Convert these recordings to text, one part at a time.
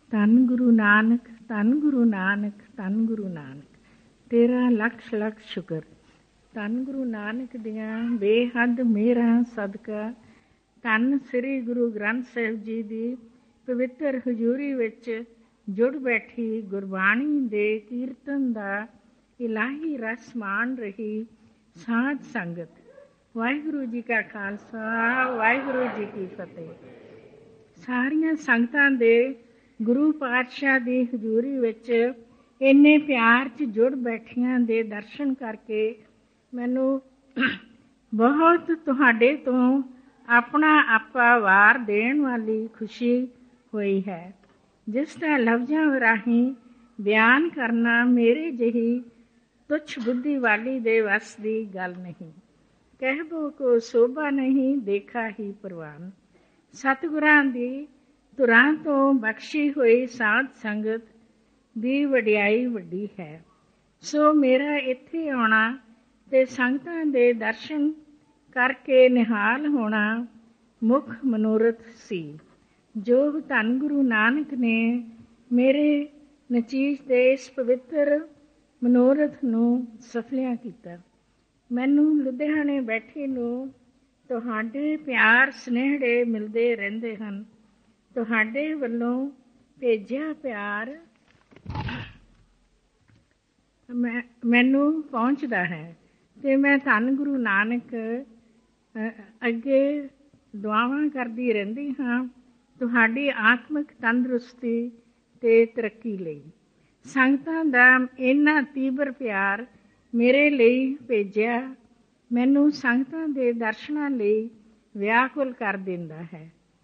ਧੰਨ ਗੁਰੂ ਨਾਨਕ, ਧੰਨ ਗੁਰੂ ਨਾਨਕ, ਧੰਨ ਗੁਰੂ ਨਾਨਕ, ਤੇਰਾ ਲੱਖ ਲੱਖ ਸ਼ੁਕਰ। ਧੰਨ ਗੁਰੂ ਨਾਨਕ ਦੀਆਂ ਬੇਹੱਦ ਮਿਹਰਾਂ ਸਦਕਾ ਧੰਨ ਸ੍ਰੀ ਗੁਰੂ ਗ੍ਰੰਥ ਸਾਹਿਬ ਜੀ ਦੀ ਪਵਿੱਤਰ ਹਜ਼ੂਰੀ ਵਿੱਚ ਜੁੜ ਬੈਠੀ ਗੁਰਬਾਣੀ ਦੇ ਕੀਰਤਨ ਦਾ ਇਲਾਹੀ ਰਸ ਮਾਣ ਰਹੀ ਸਾਧ ਸੰਗਤ। ਵਾਹਿਗੁਰੂ ਜੀ ਕਾ ਖਾਲਸਾ, ਵਾਹਿਗੁਰੂ ਜੀ ਕੀ ਫਤਿਹ। ਸਾਰੀਆਂ ਸੰਗਤਾਂ ਦੇ ਗੁਰੂ ਪਾਤਸ਼ਾਹ ਦੀ ਹਜ਼ੂਰੀ ਵਿੱਚ ਇੰਨੇ ਪਿਆਰ 'ਚ ਜੁੜ ਬੈਠੀਆਂ ਦੇ ਦਰਸ਼ਨ ਕਰਕੇ ਮੈਨੂੰ ਬਹੁਤ ਤੁਹਾਡੇ ਤੋਂ ਆਪਣਾ ਆਪਾ ਵਾਰ ਦੇਣ ਵਾਲੀ ਖੁਸ਼ੀ ਹੋਈ ਹੈ, ਜਿਸ ਦਾ ਲਫ਼ਜ਼ਾਂ ਰਾਹੀਂ ਬਿਆਨ ਕਰਨਾ ਮੇਰੇ ਜਿਹੀ ਤੁੱਛ ਬੁੱਧੀ ਵਾਲੀ ਦੇ ਵੱਸ ਦੀ ਗੱਲ ਨਹੀਂ। ਕਹਿਬੋ ਕੋ ਸੋਭਾ ਨਹੀਂ, ਦੇਖਾ ਹੀ ਪ੍ਰਵਾਨ। ਸਤਿਗੁਰਾਂ ਦੀ ਧੁਰਾਂ ਤੋਂ ਬਖਸ਼ੀ ਹੋਈ ਸਾਧ ਸੰਗਤ ਦੀ ਵਡਿਆਈ ਵੱਡੀ ਹੈ। ਸੋ ਮੇਰਾ ਇੱਥੇ ਆਉਣਾ ਤੇ ਸੰਗਤਾਂ ਦੇ ਦਰਸ਼ਨ ਕਰਕੇ ਨਿਹਾਲ ਹੋਣਾ ਮੁੱਖ ਮਨੋਰਥ ਸੀ, ਜੋ ਧੰਨ ਗੁਰੂ ਨਾਨਕ ਨੇ ਮੇਰੇ ਨਚੀਜ ਦੇ ਇਸ ਪਵਿੱਤਰ ਮਨੋਰਥ ਨੂੰ ਸਫਲਿਆ ਕੀਤਾ। ਮੈਨੂੰ ਲੁਧਿਆਣੇ ਬੈਠੀ ਨੂੰ ਤੁਹਾਡੇ ਪਿਆਰ ਸੁਨੇਹੜੇ ਮਿਲਦੇ ਰਹਿੰਦੇ ਹਨ। ਤੁਹਾਡੇ ਵੱਲੋਂ ਭੇਜਿਆ ਪਿਆਰ ਮੈਨੂੰ ਪਹੁੰਚਦਾ ਹੈ ਅਤੇ ਮੈਂ ਧੰਨ ਗੁਰੂ ਨਾਨਕ ਅੱਗੇ ਦੁਆਵਾਂ ਕਰਦੀ ਰਹਿੰਦੀ ਹਾਂ ਤੁਹਾਡੀ ਆਤਮਿਕ ਤੰਦਰੁਸਤੀ ਅਤੇ ਤਰੱਕੀ ਲਈ। ਸੰਗਤਾਂ ਦਾ ਇੰਨਾ ਤੀਬਰ ਪਿਆਰ ਮੇਰੇ ਲਈ ਭੇਜਿਆ ਮੈਨੂੰ ਸੰਗਤਾਂ ਦੇ ਦਰਸ਼ਨਾਂ ਲਈ ਵਿਆਕੁਲ ਕਰ ਦਿੰਦਾ ਹੈ।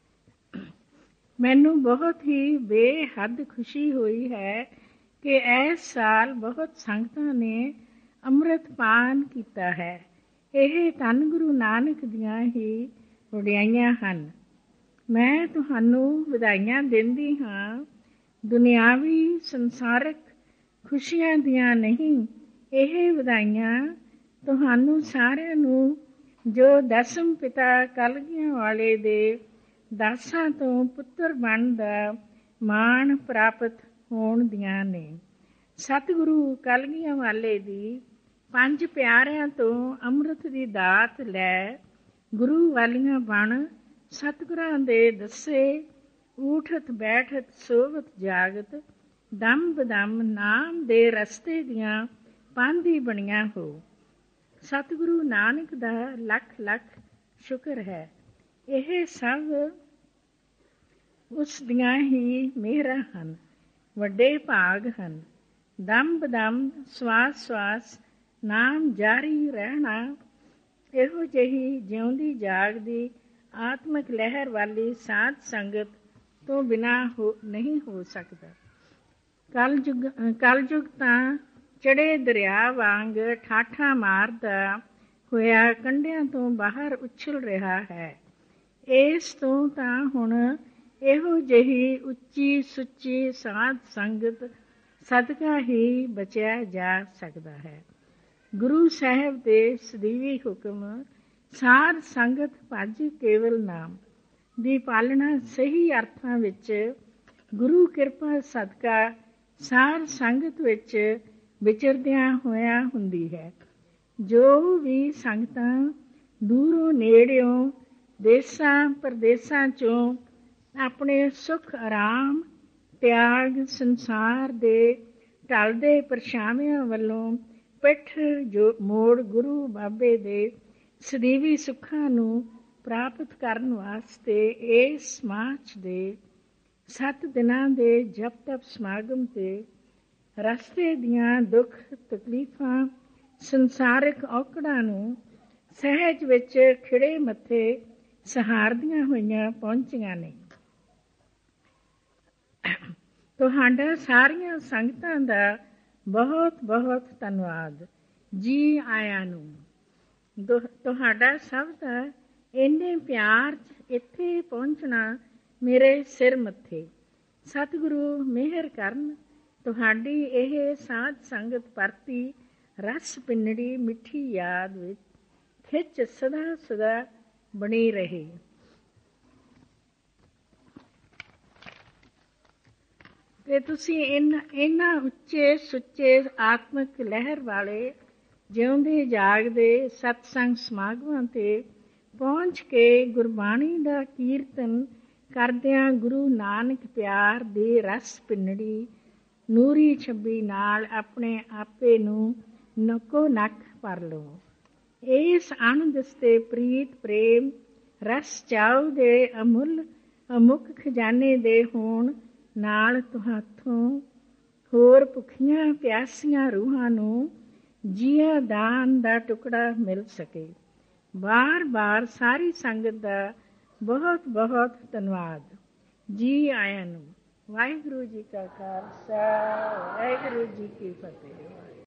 ਮੈਨੂੰ ਬਹੁਤ ਹੀ ਬੇਹੱਦ ਖੁਸ਼ੀ ਹੋਈ ਹੈ ਕਿ ਇਸ ਸਾਲ ਬਹੁਤ ਸੰਗਤਾਂ ਨੇ ਅੰਮ੍ਰਿਤ ਪਾਨ ਕੀਤਾ ਹੈ। ਇਹ ਧੰਨ ਗੁਰੂ ਨਾਨਕ ਦੀਆਂ ਹੀ ਵਡਿਆਈਆਂ ਹਨ। ਮੈਂ ਤੁਹਾਨੂੰ ਵਧਾਈਆਂ ਦਿੰਦੀ ਹਾਂ, ਦੁਨਿਆਵੀ ਸੰਸਾਰਕ ਖੁਸ਼ੀਆਂ ਦੀਆਂ ਨਹੀਂ। ਇਹ ਵਧਾਈਆਂ ਤੁਹਾਨੂੰ ਸਾਰਿਆਂ ਨੂੰ ਜੋ ਦਸਮ ਪਿਤਾ ਕਲਗੀਆਂ ਵਾਲੇ ਦੇ ਦਾਸਾਂ ਤੋਂ ਪੁੱਤਰ ਬਣਨ ਦਾ ਮਾਣ ਪ੍ਰਾਪਤ ਹੋਣ ਦੀਆਂ ਨੇ। ਸਤਿਗੁਰੂ ਕਲਗੀਆਂ ਵਾਲੇ ਦੀ 5 ਪਿਆਰਿਆਂ ਤੋਂ ਅੰਮ੍ਰਿਤ ਦੀ ਦਾਤ ਲੈ ਗੁਰੂ ਵਾਲੀਆਂ ਬਣ ਸਤਿਗੁਰਾਂ ਦੇ ਦੱਸੇ ਊਠਤ ਬੈਠਤ ਸੋਵਤ ਜਾਗਤ ਦਮ ਬਦਮ ਨਾਮ ਦੇ ਰਸਤੇ ਦੀਆਂ ਪਾਂਧੀ ਬਣੀਆਂ ਹੋ। ਸਤਿਗੁਰੂ ਨਾਨਕ ਦਾ ਲੱਖ ਲੱਖ ਸ਼ੁਕਰ ਹੈ। ਇਹ ਸਭ ਉਸ ਦੀਆਂ ਹੀ ਮਿਹਰਾਂ ਹਨ, ਵੱਡੇ ਭਾਗ ਹਨ। ਦਮ ਬਦਮ ਸਵਾਸ ਸਵਾਸ ਨਾਮ ਜਾਰੀ ਰਹਿਣਾ ਇਹੋ ਜਿਹੀ ਜਿਉਂਦੀ ਜਾਗਦੀ ਆਤਮਿਕ ਲਹਿਰ ਵਾਲੀ ਸਾਧ ਸੰਗਤ ਤੋਂ ਬਿਨਾਂ ਨਹੀਂ ਹੋ ਸਕਦਾ। ਕਲਯੁਗ ਤਾਂ ਚੜੇ ਦਰਿਆ ਵਾਂਗ ਠਾਠਾਂ ਮਾਰਦਾ ਹੋਇਆ ਕੰਢਿਆਂ ਤੋਂ ਬਾਹਰ ਉਛਲ ਰਿਹਾ ਹੈ। ਇਸ ਤੋਂ ਤਾਂ ਹੁਣ ਇਹੋ ਜਿਹੀ ਉੱਚੀ ਸੁੱਚੀ ਸਾਧ ਸੰਗਤ ਸਦਕਾ ਹੀ ਬਚਿਆ ਜਾ ਸਕਦਾ ਹੈ। ਗੁਰੂ ਸਾਹਿਬ ਦੇ ਸਦੀਵੀ ਹੁਕਮ ਸਾਧ ਸੰਗਤ ਭਜ ਕੇਵਲ ਨਾਮ ਦੀ ਪਾਲਣਾ ਸਹੀ ਅਰਥਾਂ ਵਿੱਚ ਗੁਰੂ ਕਿਰਪਾ ਸਦਕਾ ਸਾਧ ਸੰਗਤ ਵਿੱਚ ਵਿਚਰਦਿਆਂ ਹੋਇਆਂ ਹੁੰਦੀ ਹੈ। ਜੋ ਵੀ ਸੰਗਤਾਂ ਦੂਰੋਂ ਨੇੜਿਓਂ ਦੇਸਾਂ ਪ੍ਰਦੇਸਾਂ 'ਚੋਂ ਆਪਣੇ ਸੁੱਖ ਆਰਾਮ ਤਿਆਗ ਸੰਸਾਰ ਦੇ ਢਲਦੇ ਪਰਛਾਵਿਆਂ ਵੱਲੋਂ ਪਿੱਠ ਮੋੜ ਗੁਰੂ ਬਾਬੇ ਦੇ ਸਦੀਵੀ ਸੁੱਖਾਂ ਨੂੰ ਪ੍ਰਾਪਤ ਕਰਨ ਵਾਸਤੇ ਇਸ ਮਾਰਚ ਦੇ 7 ਦਿਨਾਂ ਦੇ ਜਪ ਤਪ ਸਮਾਗਮ ਤੇ ਰਸਤੇ ਦੀਆਂ ਦੁੱਖ ਤਕਲੀਫਾਂ ਸੰਸਾਰਿਕ ਔਕੜਾਂ ਨੂੰ ਸਹਿਜ ਵਿੱਚ ਖਿੜੇ ਮੱਥੇ ਸਹਾਰਦੀਆਂ ਹੋਈਆਂ ਪਹੁੰਚੀਆਂ ਨੇ। ਤੁਹਾਡਾ ਸਾਰੀਆਂ ਸੰਗਤਾਂ ਦਾ ਬਹੁਤ ਬਹੁਤ ਧੰਨਵਾਦ। ਜੀ ਆਇਆਂ ਨੂੰ। ਤੁਹਾਡਾ ਸਭ ਦਾ ਇੰਨੇ ਪਿਆਰ 'ਚ ਇੱਥੇ ਪਹੁੰਚਣਾ ਮੇਰੇ ਸਿਰ ਮੱਥੇ। ਸਤਿਗੁਰੂ ਮਿਹਰ ਕਰਨ ਤੁਹਾਡੀ ਇਹ ਸਾਧ ਸੰਗਤ ਪ੍ਰਤੀ ਰਸ ਪਿੰਨੜੀ ਮਿੱਠੀ ਯਾਦ ਵਿੱਚ ਖਿੱਚ ਸਦਾ ਸਦਾ ਬਣੀ ਰਹੇ। ਤੇ ਤੁਸੀਂ ਇਹਨਾਂ ਉੱਚੇ ਸੁੱਚੇ ਆਤਮਿਕ ਲਹਿਰ ਵਾਲੇ ਜਿਉਂਦੇ ਜਾਗਦੇ ਸਤਸੰਗ ਸਮਾਗਮਾਂ ਤੇ ਪਹੁੰਚ ਕੇ ਗੁਰਬਾਣੀ ਦਾ ਕੀਰਤਨ ਕਰਦਿਆਂ ਗੁਰੂ ਨਾਨਕ ਪਿਆਰ ਦੇ ਰਸ ਪਿੰਨੜੀ ਨੂਰੀ ਛੱਬੀ ਨਾਲ ਆਪਣੇ ਆਪੇ ਨੂੰ ਨੱਕੋ ਨੱਕ ਭਰ ਲਵੋ। ਇਸ ਆਨੰਦ ਤੇ ਪ੍ਰੀਤ ਪ੍ਰੇਮ ਰਸ ਚਾਉ ਦੇ ਅਮੁੱਲ ਅਮੁੱਕ ਖਜ਼ਾਨੇ ਦੇ ਹੋਣ ਨਾਲ ਤੁਹਾਥੋਂ ਹੋਰ ਭੁੱਖੀਆਂ ਪਿਆਸੀਆਂ ਰੂਹਾਂ ਨੂੰ ਜੀਆ ਦਾਨ ਦਾ ਟੁਕੜਾ ਮਿਲ ਸਕੇ। ਬਾਰ ਬਾਰ ਸਾਰੀ ਸੰਗਤ ਦਾ ਬਹੁਤ ਬਹੁਤ ਧੰਨਵਾਦ। ਜੀ ਆਇਆਂ ਨੂੰ। ਵਾਹਿਗੁਰੂ ਜੀ ਕਾ ਖਾਲਸਾ, ਵਾਹਿਗੁਰੂ ਜੀ ਕੀ ਫਤਿਹ।